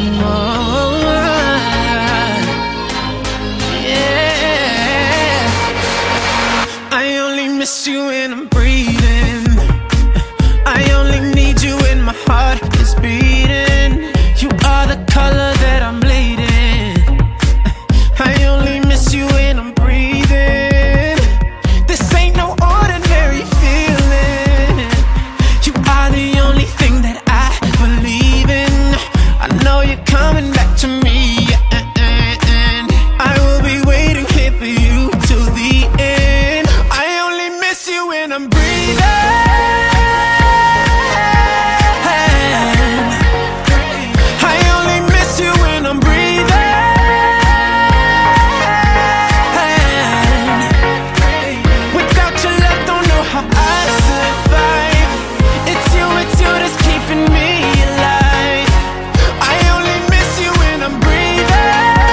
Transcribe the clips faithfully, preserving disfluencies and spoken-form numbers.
Oh, yeah. I only miss you when I'm breathing. I only need you when my heart is beating. You are the color that I'm bleeding. I only miss you when I'm breathing. This ain't no ordinary feeling. You are the only thing that I believe in. I know you're coming back to me, and I will be waiting here for you till the end. I only miss you when I'm breathing. I only miss you when I'm breathing. Without your love, don't know how I survive. It's you, it's you that's keeping me alive. I only miss you when I'm breathing.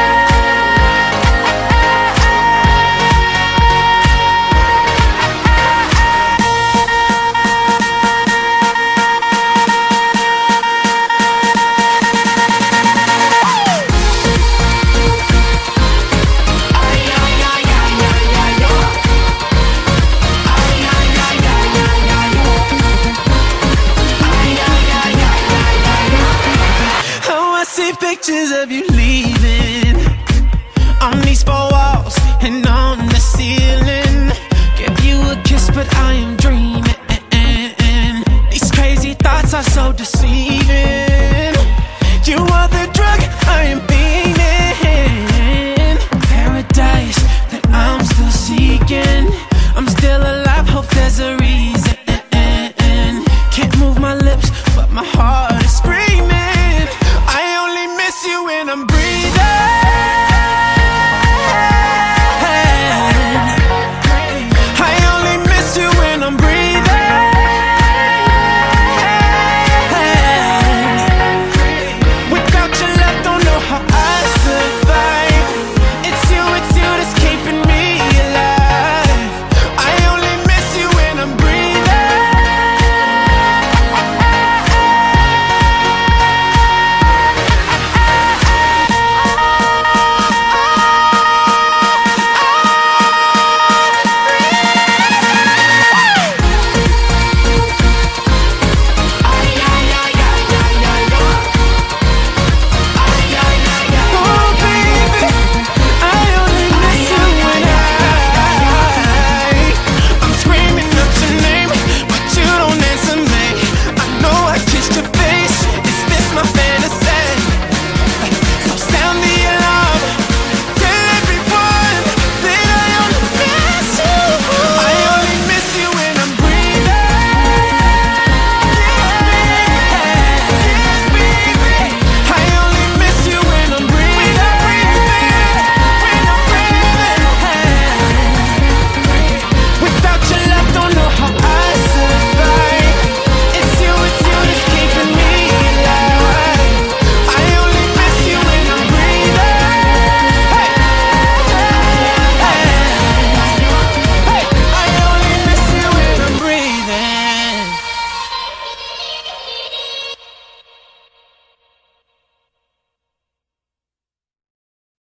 Oh, I see pictures of you leaving on these four walls and on the ceiling. Give you a kiss, but I am dreaming. These crazy thoughts are so deceiving.